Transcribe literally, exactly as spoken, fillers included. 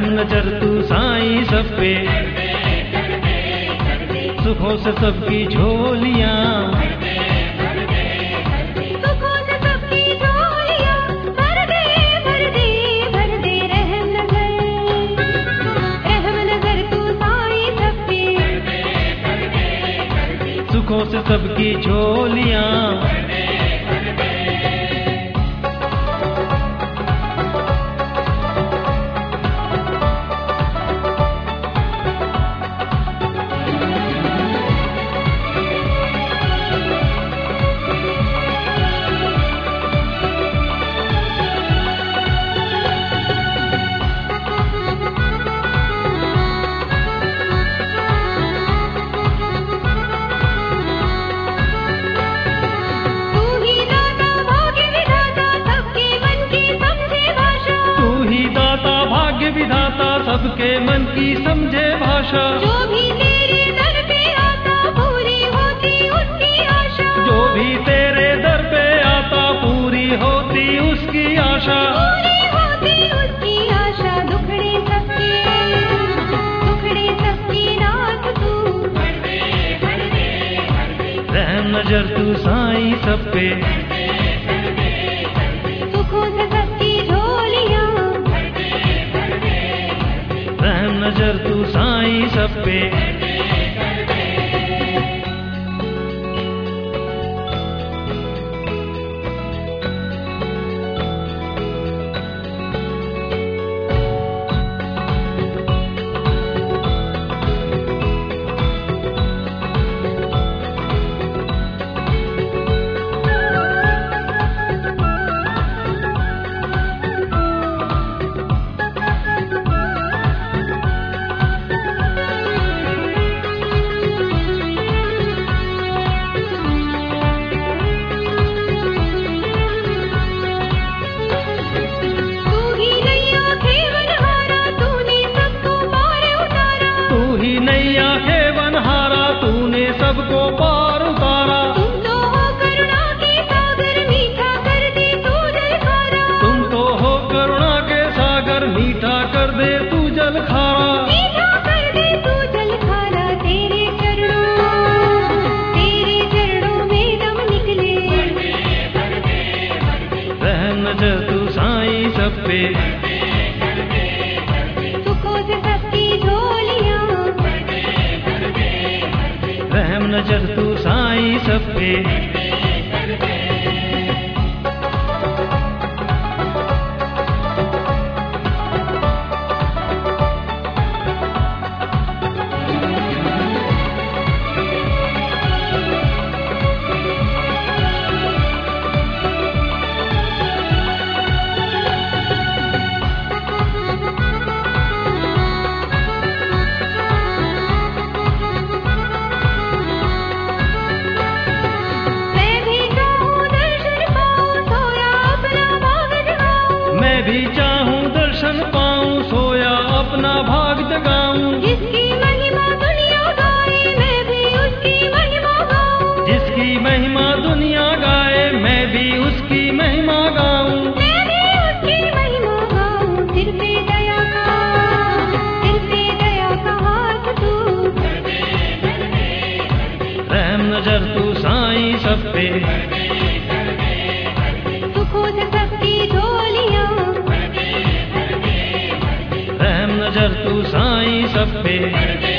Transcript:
रहम नजर तू साईं सब पे, सुखों से सबकी झोलियां, सुखों से सबकी झोलियां भर दे भर दे भर दे। रहम नजर रहम नजर तू साईं सब पे, सुखों से सबकी झोलियां। विधाता सबके मन की समझे भाषा, जो भी तेरे दर पे आता पूरी होती उसकी आशा, जो भी तेरे दर पे आता पूरी होती उसकी आशा, पूरी होती उसकी आशा। दुखड़े सबके दुखड़े सबकी नाथ तू, रहम नजर तू साईं सब पे, सुखों से सबकी झोलियां, रहम नजर तू साईं सब पे। सबको पार उतारा, तुम तो हो करुणा के सागर मीठा कर दे तू जल खारा, तुम तो हो करुणा के सागर मीठा कर दे तू जल खारा, मीठा कर दे तू जल खारा। तेरे चरणों तेरे चरणों में दम निकले, रहम नजर तू साईं सब पे, सुखों से सबकी झोलियां, रहम नजर तू साईं सब पे। मैं भी चाहूं दर्शन पाऊं सोया अपना भाग जगाऊं, जिसकी महिमा दुनिया गाए मैं भी उसकी महिमा गाऊं, जिसकी महिमा दुनिया गाए मैं भी उसकी महिमा गाऊं, मैं भी उसकी महिमा गाऊं। सिर पे दया का सिर पे दया का हाथ तू, रहम नजर तू साईं सब पे, सुखों से सबकी झोलियां, रहम नजर तू साईं सब पे।